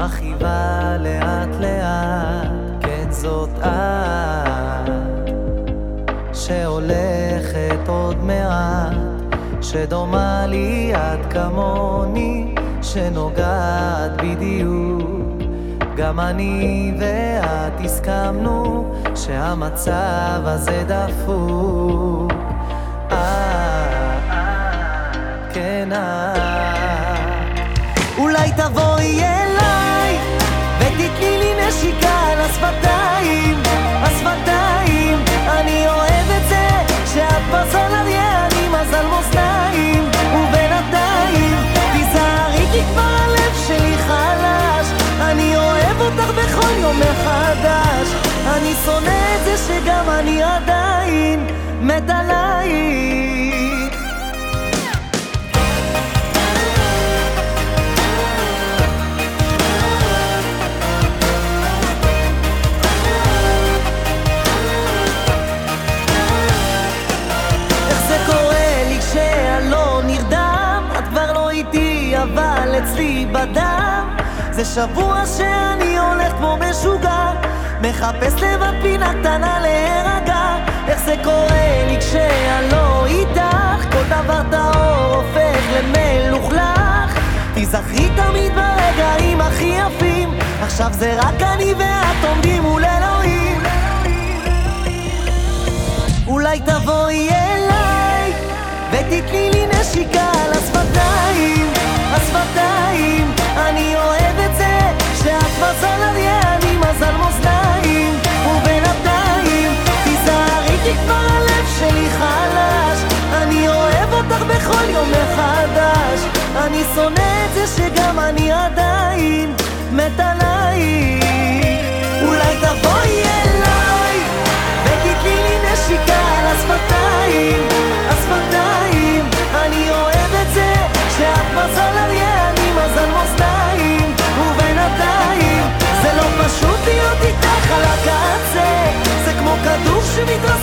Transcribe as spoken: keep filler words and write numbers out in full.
מרחיבה לאט לאט, כן זאת את שהולכת עוד מעט, שדומה לי את כמוני, שנוגעת בדיוק. גם אני ואת הסכמנו שהמצב הזה דפוק. את, כן את. אולי תבואי אליי ותתני לי נשיקה על השפתיים, השפתיים. אני אוהב את זה שאת בזול אני מזל מאזניים. ובינתיים תיזהרי כי כבר הלב שלי חלש, אני אוהב אותך בכל יום מחדש. אני שונא את זה שגם אני עדיין מת עלייך. איך זה קורה לי כשאני לא נרדם? את כבר לא איתי אבל אצלי בדם. זה שבוע שאני הולך כמו משוגע, מחפש לבד פינה קטנה להירגע. איך זה קורה לי כשאני לא איתך? כל דבר טהור הופך למלוכלך. תזכרי תמיד ברגעים הכי יפים, עכשיו זה רק אני ואת עומדים מול אלוהים. אולי תבואי אליי ותתני לי נשיקה על השפתיים, השפתיים. אני אוהב את זה שאת מזל אריה, אני מזל מאזניים. ובינתיים תיזהרי כי כבר הלב שלי חלש, אני אוהב אותך בכל יום מחדש. אני שונא את זה שגם אני עדיין מת עלייך. אולי תבואי אליי ותתני לי נשיקה על השפתיים, השפתיים. אני אוהב את זה שאת מזל אריה, אני מזל מאזניים. ובינתיים זה לא פשוט להיות איתך על הקצה, זה כמו כדור שמתרסק